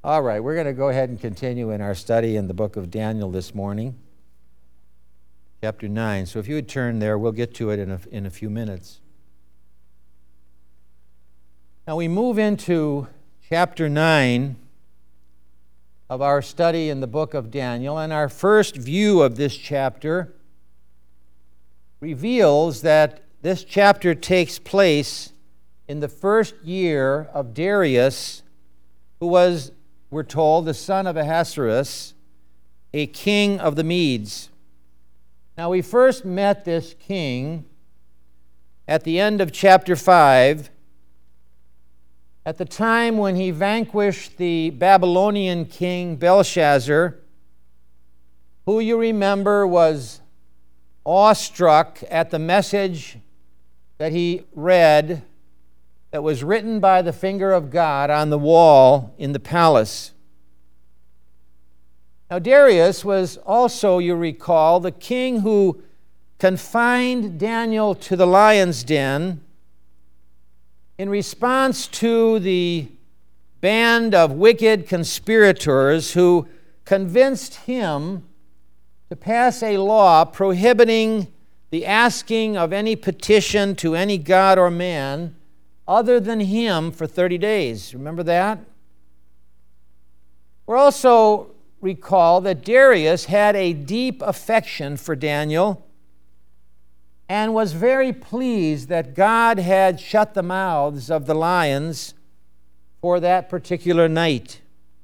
All right, we're going to go ahead and continue in our study in the book of Daniel this morning, chapter 9. So if you would turn there, we'll get to it in a few minutes. Now we move into chapter 9 of our study in the book of Daniel, and our first view of this chapter reveals that this chapter takes place in the first year of Darius, who was, we're told, the son of Ahasuerus, a king of the Medes. Now, we first met this king at the end of chapter 5, at the time when he vanquished the Babylonian king Belshazzar, who you remember was awestruck at the message that he read that was written by the finger of God on the wall in the palace. Now, Darius was also, you recall, the king who confined Daniel to the lion's den in response to the band of wicked conspirators who convinced him to pass a law prohibiting the asking of any petition to any god or man other than him for 30 days. Remember that? We're also recall that Darius had a deep affection for Daniel and was very pleased that God had shut the mouths of the lions for that particular night.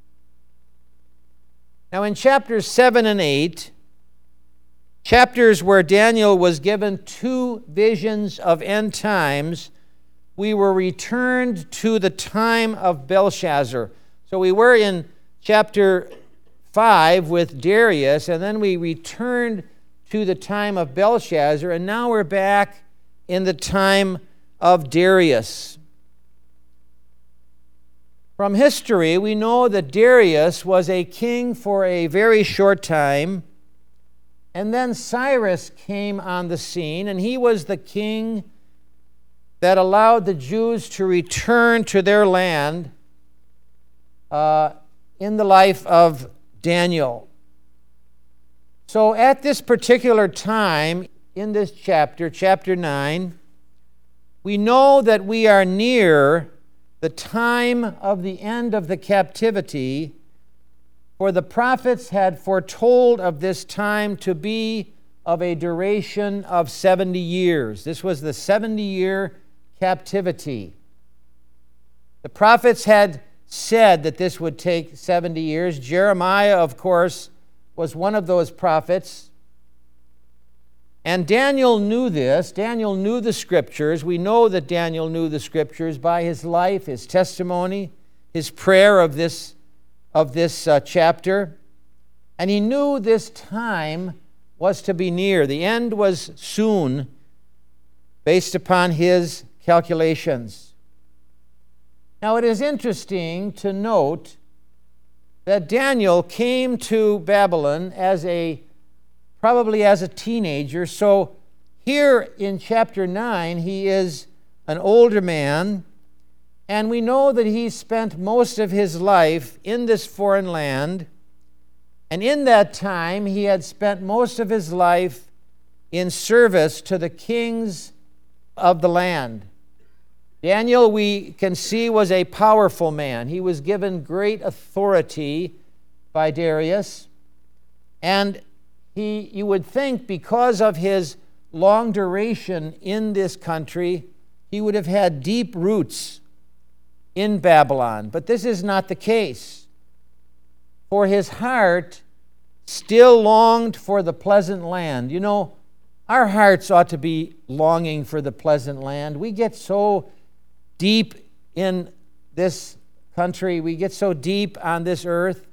Now in chapters 7 and 8, chapters where Daniel was given two visions of end times, we were returned to the time of Belshazzar. So we were in chapter 5 with Darius, and then we returned to the time of Belshazzar, and now we're back in the time of Darius. From history, we know that Darius was a king for a very short time, and then Cyrus came on the scene, and he was the king that allowed the Jews to return to their land in the life of Daniel. So at this particular time in this chapter, chapter 9, we know that we are near the time of the end of the captivity, for the prophets had foretold of this time to be of a duration of 70 years. This was the 70-year captivity. The prophets had said that this would take 70 years. Jeremiah, of course, was one of those prophets. And Daniel knew this. Daniel knew the Scriptures. We know that Daniel knew the Scriptures by his life, his testimony, his prayer of this chapter. And he knew this time was to be near. The end was soon, based upon his calculations. Now, it is interesting to note that Daniel came to Babylon probably as a teenager. So here in chapter 9, he is an older man, and we know that he spent most of his life in this foreign land, and in that time he had spent most of his life in service to the kings of the land. Daniel, we can see, was a powerful man. He was given great authority by Darius, and you would think because of his long duration in this country, he would have had deep roots in Babylon. But this is not the case. For his heart still longed for the pleasant land. You know, our hearts ought to be longing for the pleasant land. We get so deep in this country, we get so deep on this earth.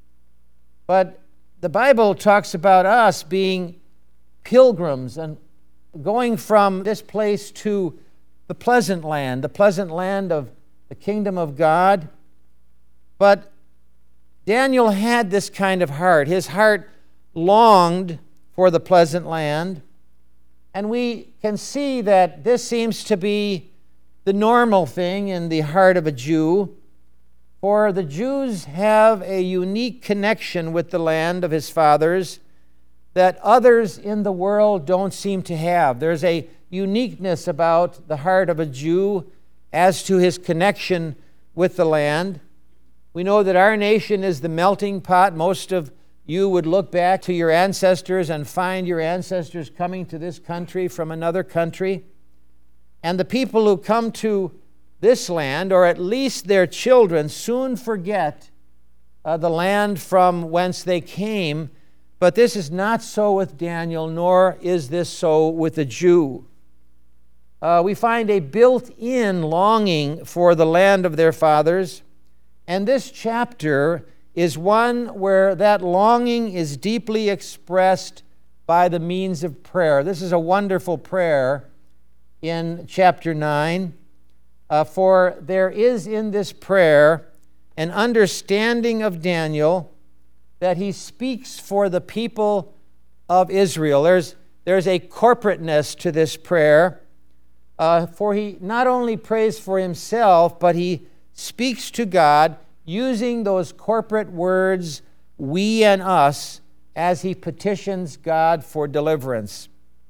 But the Bible talks about us being pilgrims and going from this place to the pleasant land of the kingdom of God. But Daniel had this kind of heart. His heart longed for the pleasant land. And we can see that this seems to be the normal thing in the heart of a Jew. For the Jews have a unique connection with the land of his fathers that others in the world don't seem to have. There's a uniqueness about the heart of a Jew as to his connection with the land. We know that our nation is the melting pot. Most of you would look back to your ancestors and find your ancestors coming to this country from another country. And the people who come to this land, or at least their children, soon forget the land from whence they came. But this is not so with Daniel, nor is this so with the Jew. We find a built-in longing for the land of their fathers, and this chapter is one where that longing is deeply expressed by the means of prayer. This is a wonderful prayer in chapter 9, for there is in this prayer an understanding of Daniel that he speaks for the people of Israel. There's a corporateness to this prayer, for he not only prays for himself, but he speaks to God using those corporate words, we and us, as he petitions God for deliverance.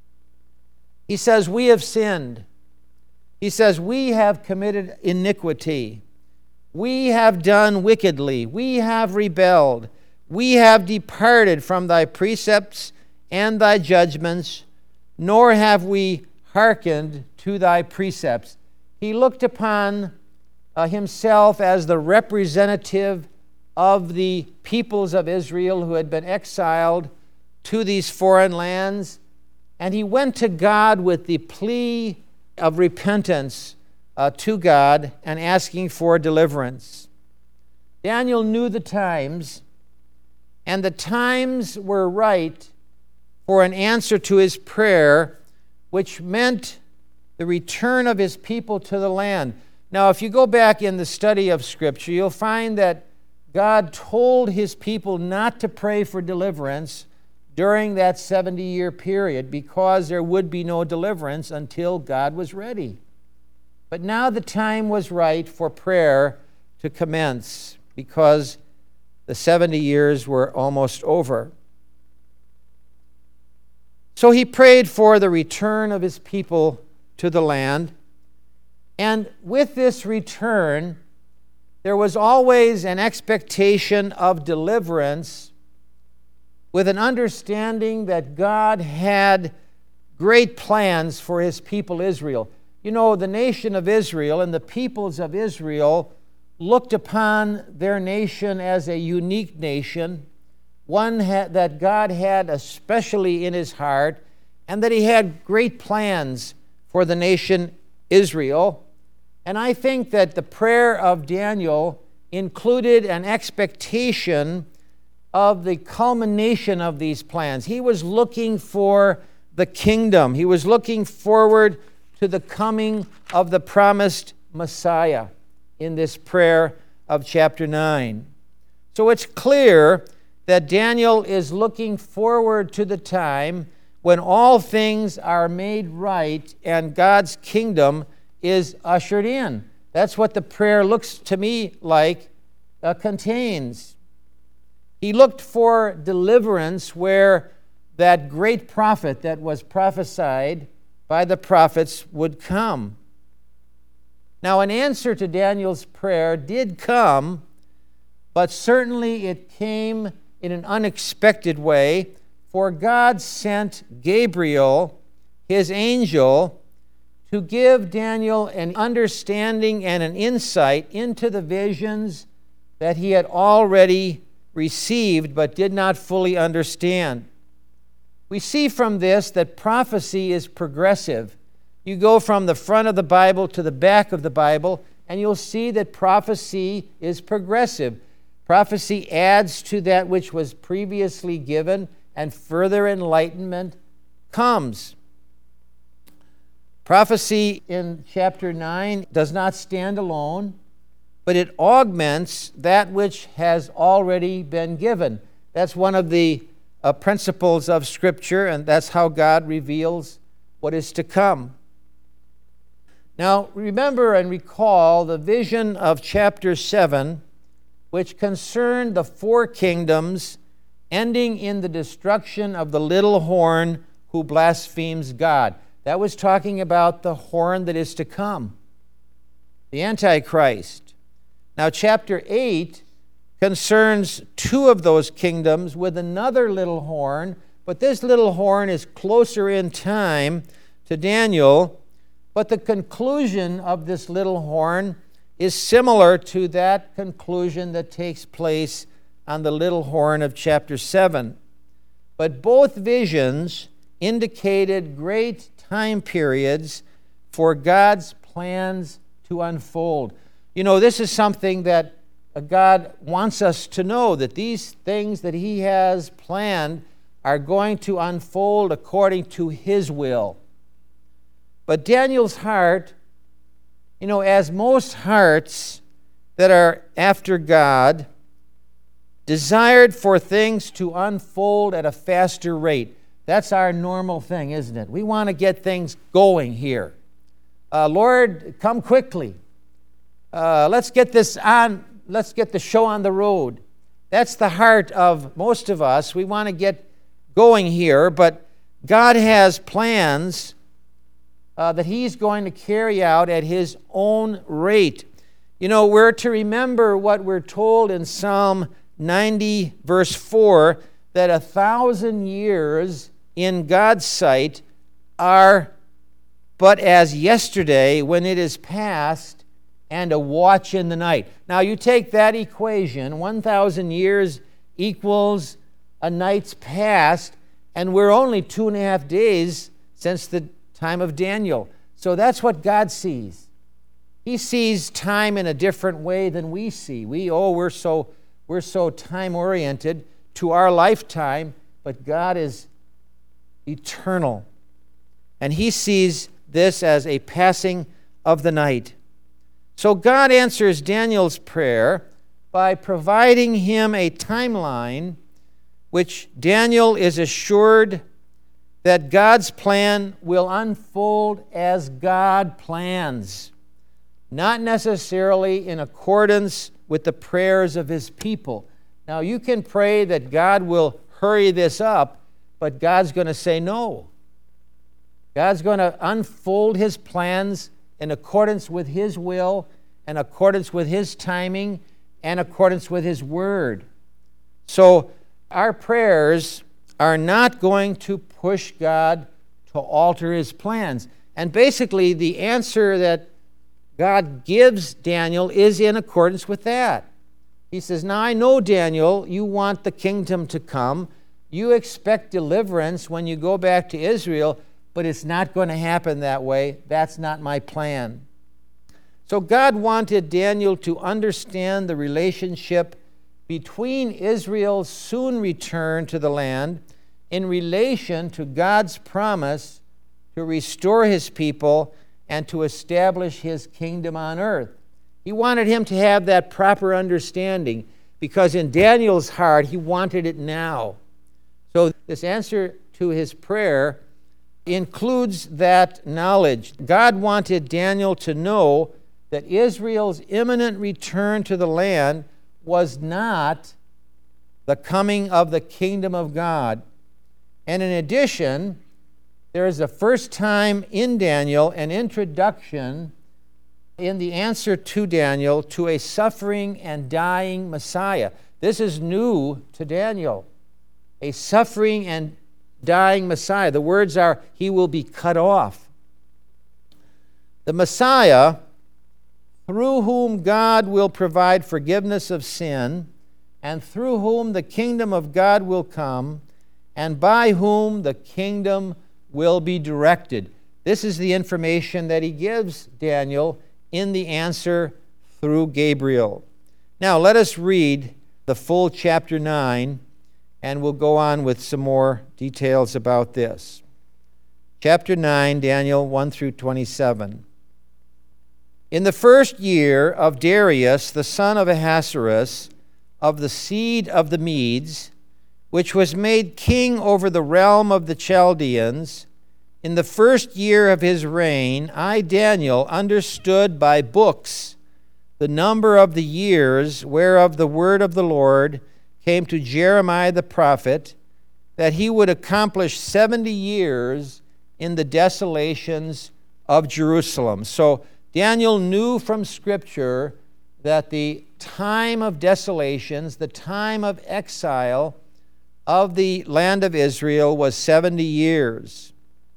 He says, we have sinned. He says, we have committed iniquity. We have done wickedly. We have rebelled. We have departed from thy precepts and thy judgments, nor have we hearkened to thy precepts. He looked upon himself as the representative of the peoples of Israel who had been exiled to these foreign lands, and he went to God with the plea of repentance to God and asking for deliverance. Daniel knew the times, and the times were right for an answer to his prayer, which meant the return of his people to the land. Now, if you go back in the study of Scripture, you'll find that God told his people not to pray for deliverance during that 70-year period because there would be no deliverance until God was ready. But now the time was right for prayer to commence because the 70 years were almost over. So he prayed for the return of his people to the land. And with this return, there was always an expectation of deliverance with an understanding that God had great plans for his people Israel. You know, the nation of Israel and the peoples of Israel looked upon their nation as a unique nation, one that God had especially in his heart, and that he had great plans for the nation Israel. And I think that the prayer of Daniel included an expectation of the culmination of these plans. He was looking for the kingdom. He was looking forward to the coming of the promised Messiah in this prayer of chapter 9. So it's clear that Daniel is looking forward to the time when all things are made right and God's kingdom is ushered in. That's what the prayer looks to me like contains. He looked for deliverance where that great prophet that was prophesied by the prophets would come. Now, an answer to Daniel's prayer did come, but certainly it came in an unexpected way, for God sent Gabriel, his angel, to give Daniel an understanding and an insight into the visions that he had already received but did not fully understand. We see from this that prophecy is progressive. You go from the front of the Bible to the back of the Bible, and you'll see that prophecy is progressive. Prophecy adds to that which was previously given, and further enlightenment comes. Prophecy in chapter 9 does not stand alone, but it augments that which has already been given. That's one of the principles of Scripture, and that's how God reveals what is to come. Now, remember and recall the vision of chapter 7 which concerned the four kingdoms, ending in the destruction of the little horn who blasphemes God. That was talking about the horn that is to come, the Antichrist. Now, chapter 8 concerns two of those kingdoms with another little horn, but this little horn is closer in time to Daniel. But the conclusion of this little horn is similar to that conclusion that takes place on the little horn of chapter 7. But both visions indicated great time periods for God's plans to unfold. You know, this is something that God wants us to know, that these things that He has planned are going to unfold according to His will. But Daniel's heart, you know, as most hearts that are after God, desired for things to unfold at a faster rate. That's our normal thing, isn't it? We want to get things going here. Lord, come quickly. Let's get this on. Let's get the show on the road. That's the heart of most of us. We want to get going here, but God has plans that He's going to carry out at His own rate. You know, we're to remember what we're told in Psalm 90, verse 4, that 1,000 years in God's sight are but as yesterday when it is past, and a watch in the night. Now, you take that equation, 1,000 years equals a night's past, and we're only 2.5 days since the time of Daniel. So that's what God sees. He sees time in a different way than we see. We're so time-oriented to our lifetime, but God is eternal. And He sees this as a passing of the night. So God answers Daniel's prayer by providing him a timeline which Daniel is assured that God's plan will unfold as God plans, not necessarily in accordance with the prayers of His people. Now, you can pray that God will hurry this up, but God's going to say no. God's going to unfold His plans in accordance with His will, in accordance with His timing, and accordance with His word. So our prayers are not going to push God to alter His plans. And basically, the answer that God gives Daniel is in accordance with that. He says, now I know, Daniel, you want the kingdom to come. You expect deliverance when you go back to Israel, but it's not going to happen that way. That's not my plan. So God wanted Daniel to understand the relationship between Israel's soon return to the land in relation to God's promise to restore His people and to establish His kingdom on earth. He wanted him to have that proper understanding because in Daniel's heart, he wanted it now. So this answer to his prayer includes that knowledge. God wanted Daniel to know that Israel's imminent return to the land was not the coming of the kingdom of God. And in addition, there is the first time in Daniel an introduction in the answer to Daniel to a suffering and dying Messiah. This is new to Daniel. A suffering and dying Messiah. The words are, He will be cut off. The Messiah, through whom God will provide forgiveness of sin, and through whom the kingdom of God will come, and by whom the kingdom will be directed. This is the information that He gives Daniel in the answer through Gabriel. Now, let us read the full chapter 9, and we'll go on with some more details about this. Chapter 9, Daniel 1 through 27. In the first year of Darius, the son of Ahasuerus, of the seed of the Medes, which was made king over the realm of the Chaldeans, in the first year of his reign, I, Daniel, understood by books the number of the years whereof the word of the Lord came to Jeremiah the prophet, that he would accomplish 70 years in the desolations of Jerusalem. So Daniel knew from Scripture that the time of desolations, the time of exile of the land of Israel was 70 years.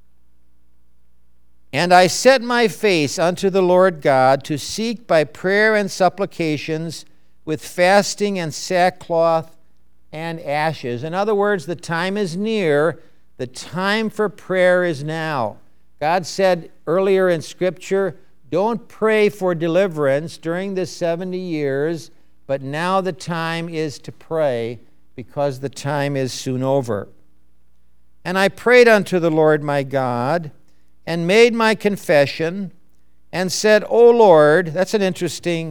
And I set my face unto the Lord God to seek by prayer and supplications with fasting and sackcloth and ashes. In other words, the time is near. The time for prayer is now. God said earlier in Scripture, don't pray for deliverance during the 70 years, but now the time is to pray because the time is soon over. And I prayed unto the Lord my God and made my confession and said, O Lord, that's an interesting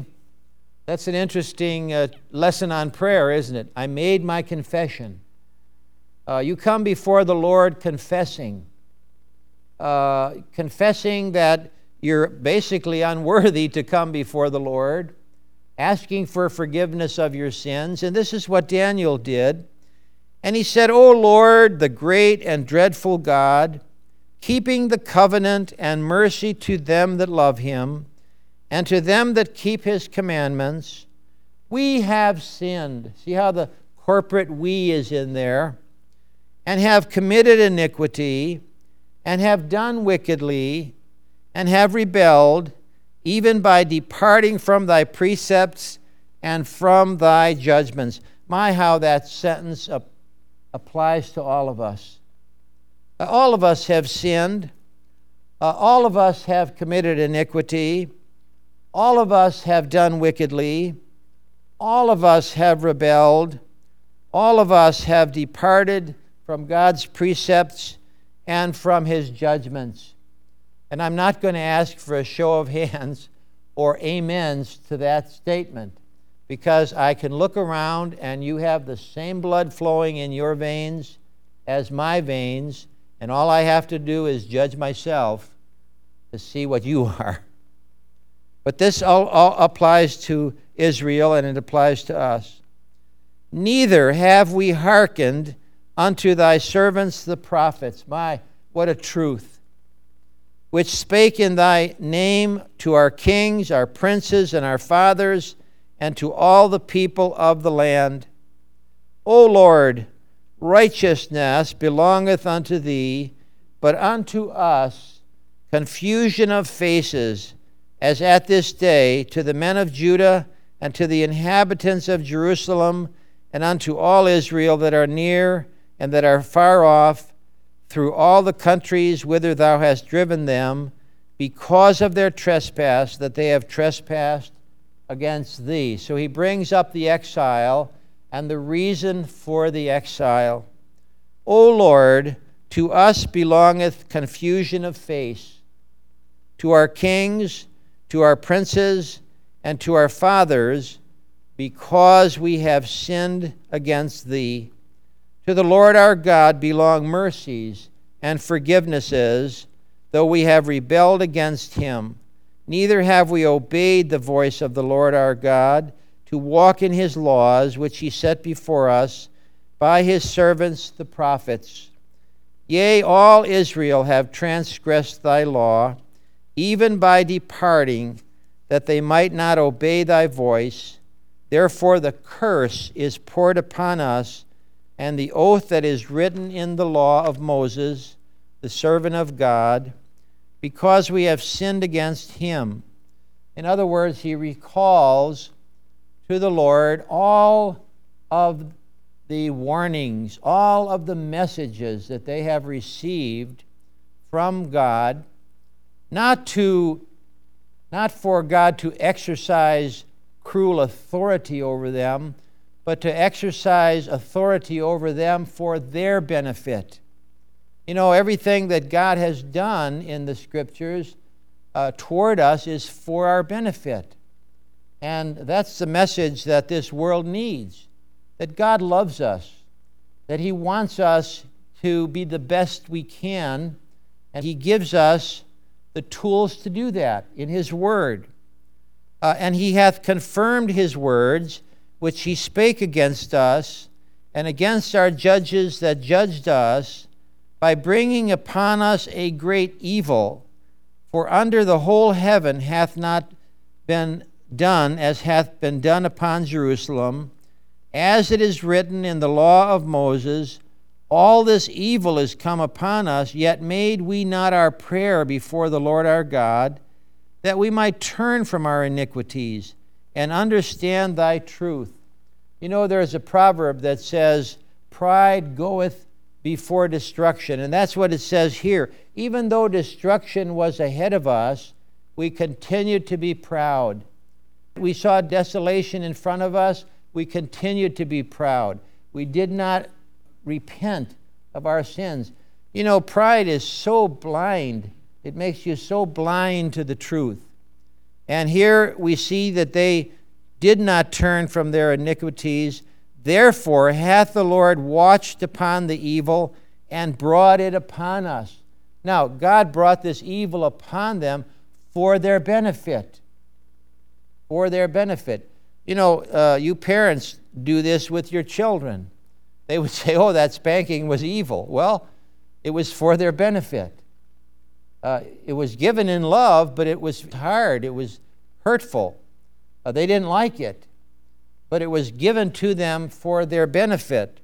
lesson on prayer, isn't it? I made my confession. You come before the Lord confessing that you're basically unworthy to come before the Lord, asking for forgiveness of your sins. And this is what Daniel did. And he said, O Lord, the great and dreadful God, keeping the covenant and mercy to them that love him, and to them that keep his commandments, we have sinned. See how the corporate we is in there. And have committed iniquity, and have done wickedly, and have rebelled, even by departing from thy precepts and from thy judgments. My, how that sentence applies to all of us. All of us have sinned. All of us have committed iniquity. All of us have done wickedly. All of us have rebelled. All of us have departed from God's precepts and from his judgments. And I'm not going to ask for a show of hands or amens to that statement, because I can look around and you have the same blood flowing in your veins as my veins, and all I have to do is judge myself to see what you are. But this all applies to Israel, and it applies to us. Neither have we hearkened unto thy servants the prophets. My, what a truth. Which spake in thy name to our kings, our princes, and our fathers, and to all the people of the land. O Lord, righteousness belongeth unto thee, but unto us confusion of faces, as at this day, to the men of Judah, and to the inhabitants of Jerusalem, and unto all Israel that are near and that are far off, through all the countries whither thou hast driven them, because of their trespass, that they have trespassed against thee. So he brings up the exile and the reason for the exile. O Lord, to us belongeth confusion of face, to our kings, to our princes, and to our fathers, because we have sinned against thee. To the Lord our God belong mercies and forgivenesses, though we have rebelled against him. Neither have we obeyed the voice of the Lord our God, to walk in his laws, which he set before us by his servants the prophets. Yea, all Israel have transgressed thy law, even by departing, that they might not obey thy voice. Therefore the curse is poured upon us, and the oath that is written in the law of Moses, the servant of God, because we have sinned against him. In other words, he recalls to the Lord all of the warnings, all of the messages that they have received from God, not for God to exercise cruel authority over them, but to exercise authority over them for their benefit. You know, everything that God has done in the Scriptures toward us is for our benefit. And that's the message that this world needs, that God loves us, that he wants us to be the best we can, and he gives us the tools to do that in his word. And he hath confirmed his words, which he spake against us, and against our judges that judged us, by bringing upon us a great evil. For under the whole heaven hath not been done as hath been done upon Jerusalem, as it is written in the law of Moses, all this evil is come upon us, yet made we not our prayer before the Lord our God, that we might turn from our iniquities and understand thy truth. You know, there's a proverb that says, pride goeth before destruction. And that's what it says here. Even though destruction was ahead of us, we continued to be proud. We saw desolation in front of us. We continued to be proud. We did not repent of our sins. You know, pride is so blind. It makes you so blind to the truth. And here we see that they did not turn from their iniquities. Therefore hath the Lord watched upon the evil and brought it upon us. Now, God brought this evil upon them for their benefit. For their benefit. You know, you parents do this with your children. They would say, oh, that spanking was evil. Well, it was for their benefit. It was given in love, but it was hard. It was hurtful. They didn't like it. But it was given to them for their benefit.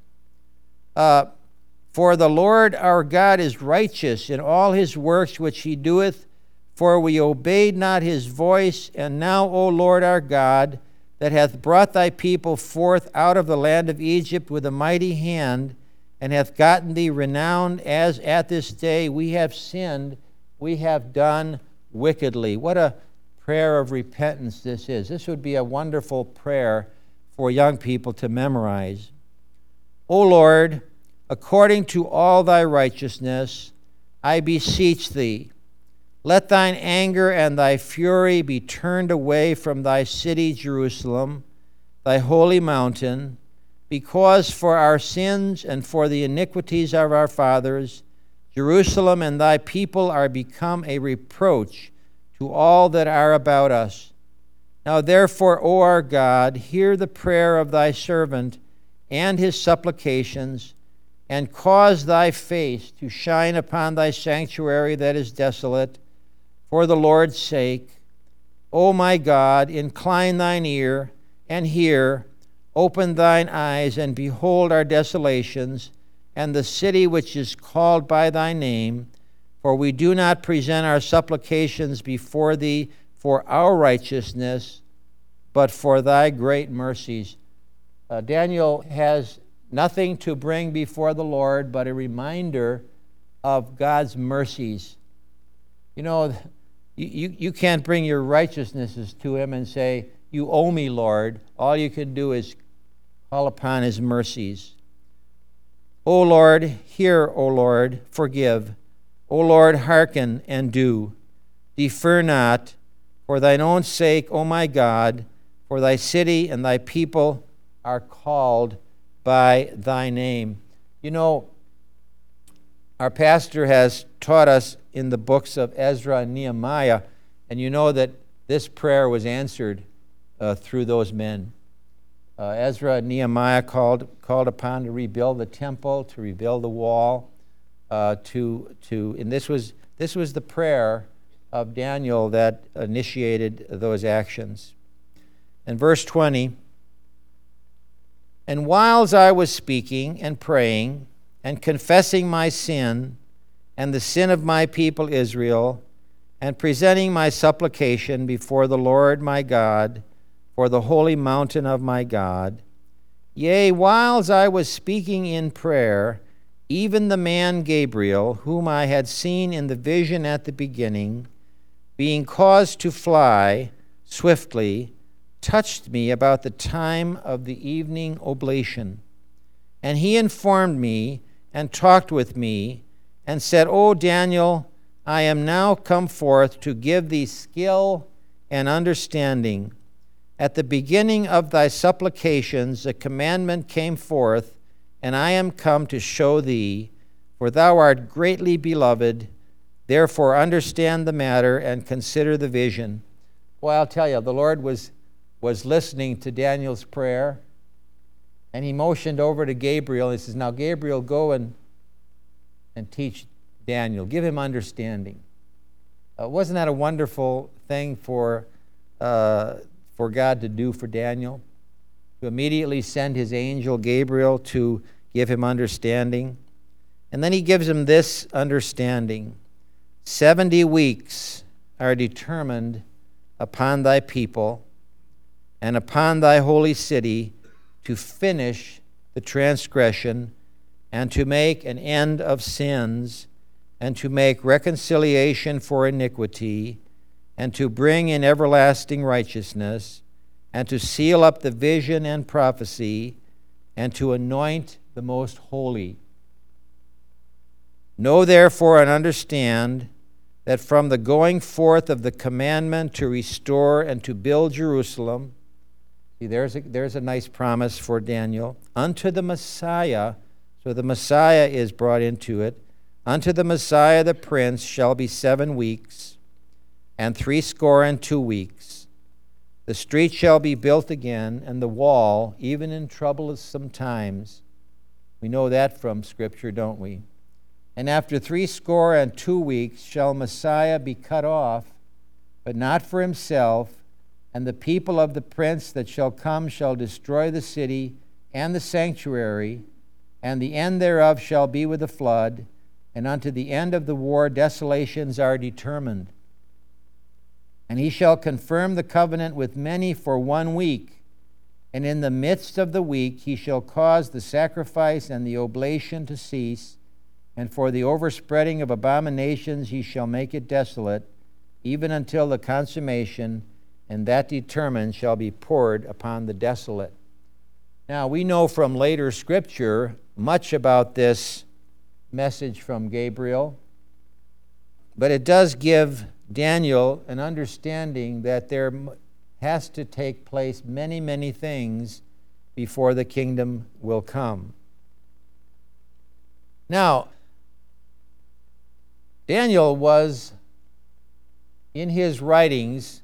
For the Lord our God is righteous in all his works which he doeth, for we obeyed not his voice. And now, O Lord our God, that hath brought thy people forth out of the land of Egypt with a mighty hand, and hath gotten thee renowned, as at this day we have sinned, we have done wickedly. What a prayer of repentance this is. This would be a wonderful prayer for young people to memorize. O Lord, according to all thy righteousness, I beseech thee, let thine anger and thy fury be turned away from thy city Jerusalem, thy holy mountain, because for our sins and for the iniquities of our fathers, Jerusalem and thy people are become a reproach to all that are about us. Now therefore, O our God, hear the prayer of thy servant and his supplications, and cause thy face to shine upon thy sanctuary that is desolate, for the Lord's sake. O my God, incline thine ear and hear, open thine eyes and behold our desolations, and the city which is called by thy name. For we do not present our supplications before thee for our righteousness, but for thy great mercies. Daniel has nothing to bring before the Lord but a reminder of God's mercies. You know, you can't bring your righteousnesses to him and say, you owe me, Lord. All you can do is call upon his mercies. O Lord, hear, O Lord, forgive. O Lord, hearken and do. Defer not, for thine own sake, O my God, for thy city and thy people are called by thy name. You know, our pastor has taught us in the books of Ezra and Nehemiah, and you know that this prayer was answered through those men. Ezra and Nehemiah called upon to rebuild the temple, to rebuild the wall, and this was the prayer of Daniel that initiated those actions. In verse 20, and whiles I was speaking and praying and confessing my sin and the sin of my people Israel, and presenting my supplication before the Lord my God for the holy mountain of my God, yea, whiles I was speaking in prayer, even the man Gabriel, whom I had seen in the vision at the beginning, being caused to fly swiftly, touched me about the time of the evening oblation. And he informed me and talked with me and said, O Daniel, I am now come forth to give thee skill and understanding. At the beginning of thy supplications a commandment came forth, and I am come to show thee, for thou art greatly beloved. Therefore understand the matter and consider the vision. Well, I'll tell you, the Lord was listening to Daniel's prayer, and he motioned over to Gabriel. He says, now, Gabriel, go and teach Daniel. Give him understanding. Wasn't that a wonderful thing for God to do for Daniel? To immediately send his angel Gabriel to give him understanding. And then he gives him this understanding. 70 weeks are determined upon thy people and upon thy holy city to finish the transgression and to make an end of sins and to make reconciliation for iniquity and to bring in everlasting righteousness and to seal up the vision and prophecy and to anoint the most holy. Know therefore and understand that from the going forth of the commandment to restore and to build Jerusalem, see, there's a nice promise for Daniel, unto the Messiah, so the Messiah is brought into it, unto the Messiah the Prince shall be 7 weeks, and 62 weeks. The street shall be built again, and the wall, even in troublesome times. We know that from Scripture, don't we? And after 62 weeks shall Messiah be cut off, but not for himself, and the people of the prince that shall come shall destroy the city and the sanctuary, and the end thereof shall be with a flood, and unto the end of the war desolations are determined. And he shall confirm the covenant with many for 1 week, and in the midst of the week he shall cause the sacrifice and the oblation to cease, and for the overspreading of abominations he shall make it desolate, even until the consummation, and that determined shall be poured upon the desolate. Now, we know from later Scripture much about this message from Gabriel, but it does give Daniel an understanding that there has to take place many, many things before the kingdom will come. Now, Daniel was, in his writings,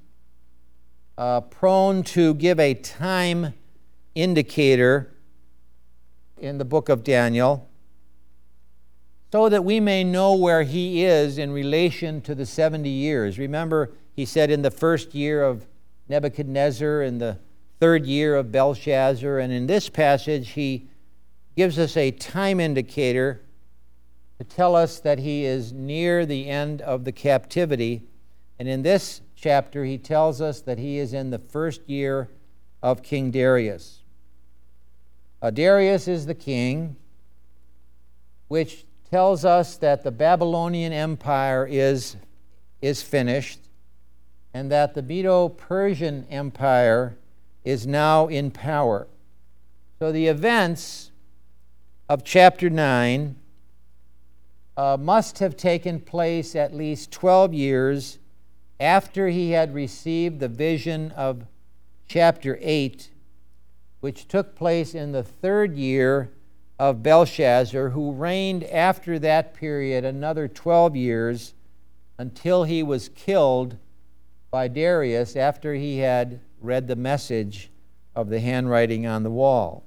prone to give a time indicator in the book of Daniel so that we may know where he is in relation to the 70 years. Remember, he said in the first year of Nebuchadnezzar, in the third year of Belshazzar, and in this passage he gives us a time indicator to tell us that he is near the end of the captivity. And in this chapter, he tells us that he is in the first year of King Darius. Darius is the king, which tells us that the Babylonian Empire is finished, and that the Medo-Persian Empire is now in power. So the events of chapter 9 must have taken place at least 12 years after he had received the vision of chapter 8, which took place in the third year of Belshazzar, who reigned after that period another 12 years until he was killed by Darius after he had read the message of the handwriting on the wall.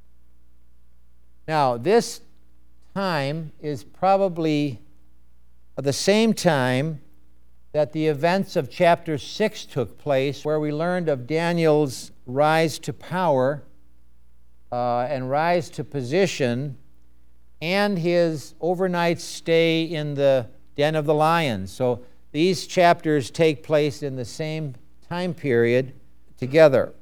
Now, this time is probably the same time that the events of chapter 6 took place, where we learned of Daniel's rise to power and rise to position, and his overnight stay in the den of the lions. So these chapters take place in the same time period together.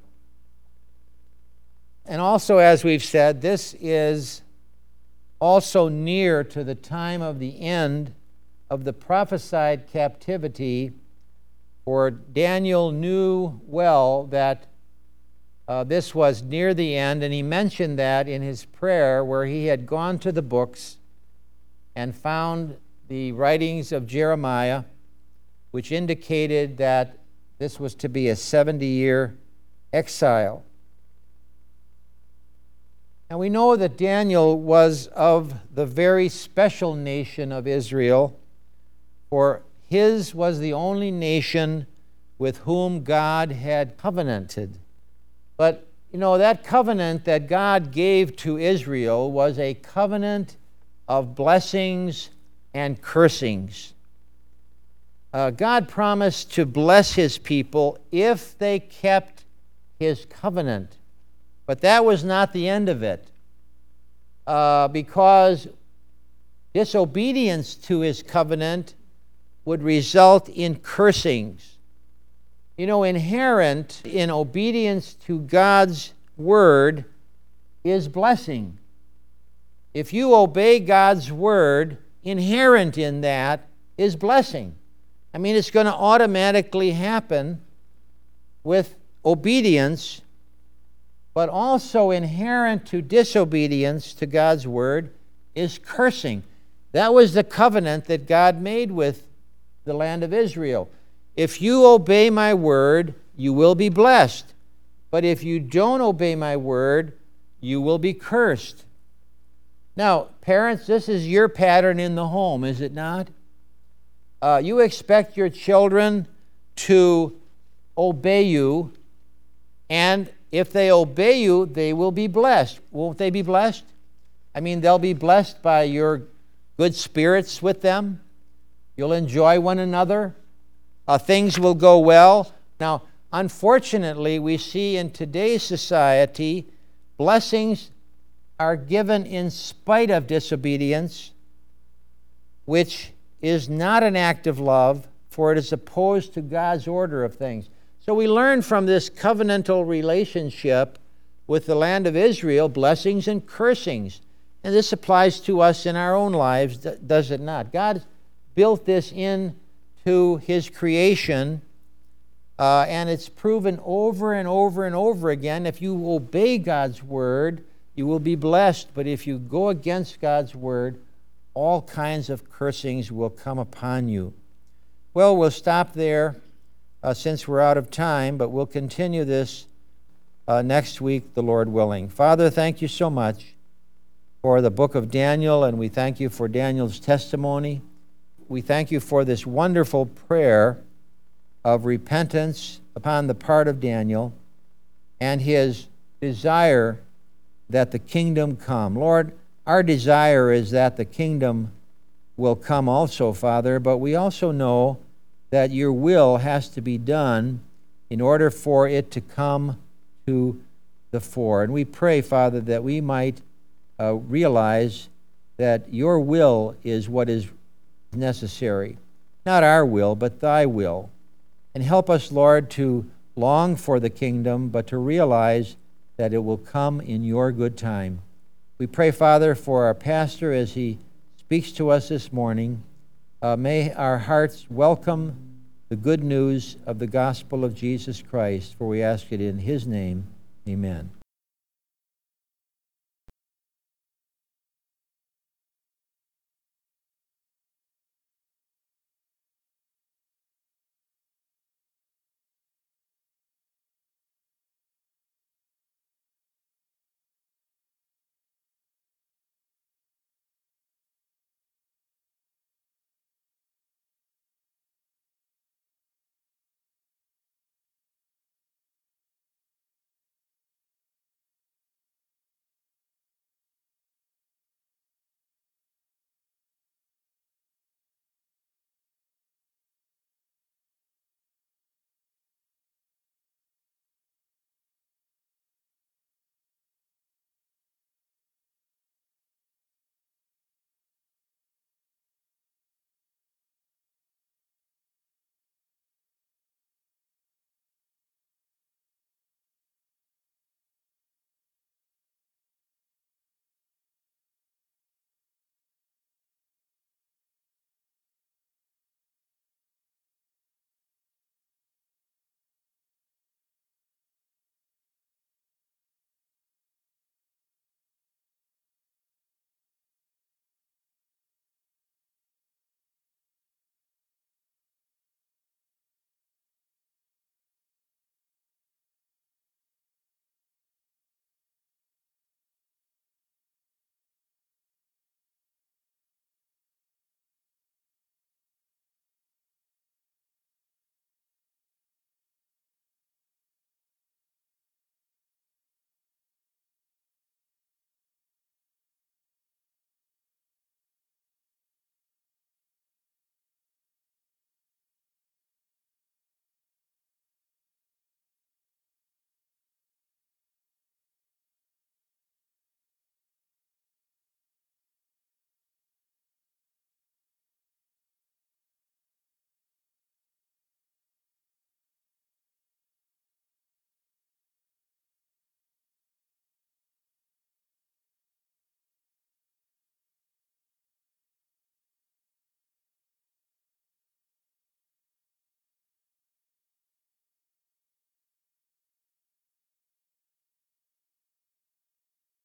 And also, as we've said, this is also near to the time of the end of the prophesied captivity, for Daniel knew well that this was near the end, and he mentioned that in his prayer, where he had gone to the books and found the writings of Jeremiah, which indicated that this was to be a 70-year exile. And we know that Daniel was of the very special nation of Israel, for his was the only nation with whom God had covenanted. But, that covenant that God gave to Israel was a covenant of blessings and cursings. God promised to bless his people if they kept his covenant. But that was not the end of it, because disobedience to his covenant would result in cursings. Inherent in obedience to God's word is blessing. If you obey God's word, inherent in that is blessing. It's going to automatically happen with obedience, but also inherent to disobedience to God's word is cursing. That was the covenant that God made with the land of Israel. If you obey my word, you will be blessed. But if you don't obey my word, you will be cursed. Now, parents, this is your pattern in the home, is it not? You expect your children to obey you, and if they obey you, they will be blessed. Won't they be blessed? They'll be blessed by your good spirits with them. You'll enjoy one another. Things will go well. Now, unfortunately, we see in today's society, blessings are given in spite of disobedience, which is not an act of love, for it is opposed to God's order of things. So we learn from this covenantal relationship with the land of Israel, blessings and cursings. And this applies to us in our own lives, does it not? God built this into his creation, and it's proven over and over and over again. If you obey God's word, you will be blessed. But if you go against God's word, all kinds of cursings will come upon you. Well, we'll stop there since we're out of time, but we'll continue this next week, the Lord willing. Father, thank you so much for the book of Daniel, and we thank you for Daniel's testimony. We thank you for this wonderful prayer of repentance upon the part of Daniel and his desire that the kingdom come. Lord, our desire is that the kingdom will come also, Father, but we also know that your will has to be done in order for it to come to the fore. And we pray, Father, that we might realize that your will is what is necessary. Not our will, but thy will. And help us, Lord, to long for the kingdom, but to realize that it will come in your good time. We pray, Father, for our pastor as he speaks to us this morning. May our hearts welcome the good news of the gospel of Jesus Christ, for we ask it in his name. Amen.